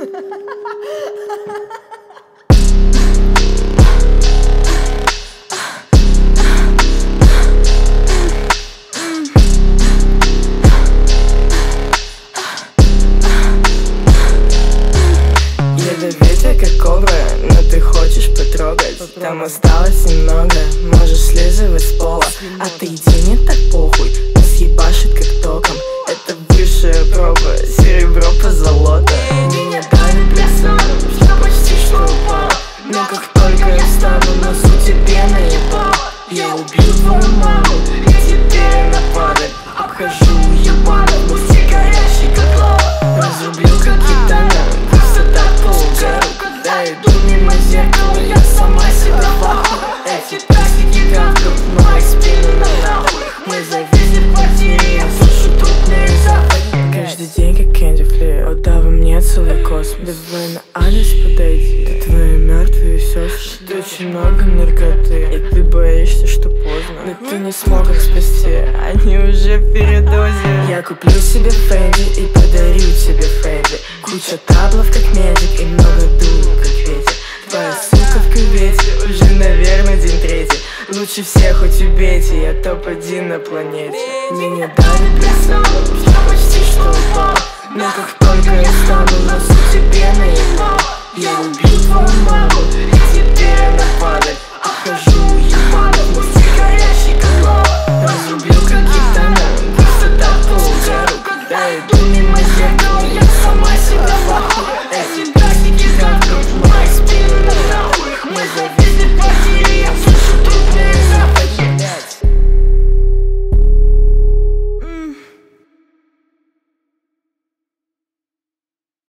Ядовитая как кобра, но ты хочешь потрогать. Там осталось немного, можешь слизывать с пола. А ты иди, не так похуй, нас ебашит как током. Это высшая проба, серебро по золото. Меня дали прицелом, что почти что упал. Но как только я встану, носу тебе наебал. Я убью твою маму, и теперь она падает. Обхожу ебану, пусти горящий как лава. Разрублю как гитана, просто так по угару. Когда иду мимо зеркала, я сама себя вахну. Эти тактики гавкают, мои спины на нахуй. Мы зависли в квартире, я слышу трупные запахи. Каждый день как Кэнди Флир, отдай во мне целый космос. Давай на адрес подойди, ты твои мертвые сестры. Ты очень много наркоты, и ты боишься, что поздно. Но ты не смог их спасти, они уже в передозе. Я куплю себе Фэнди и подарю тебе Фэнди. Куча таблов как медик и много дул как ветер. Твоя сука в кювете, уже, наверное, день третий. Лучше всех хоть убейте, я топ-1 на планете. Меня дали прицелом, что почти что упал. Но как только я стану, носу тебе наебал. Я убью твою маму, и теперь она падает. Обхожу ебану, пусти горящий как лава. Разрублю как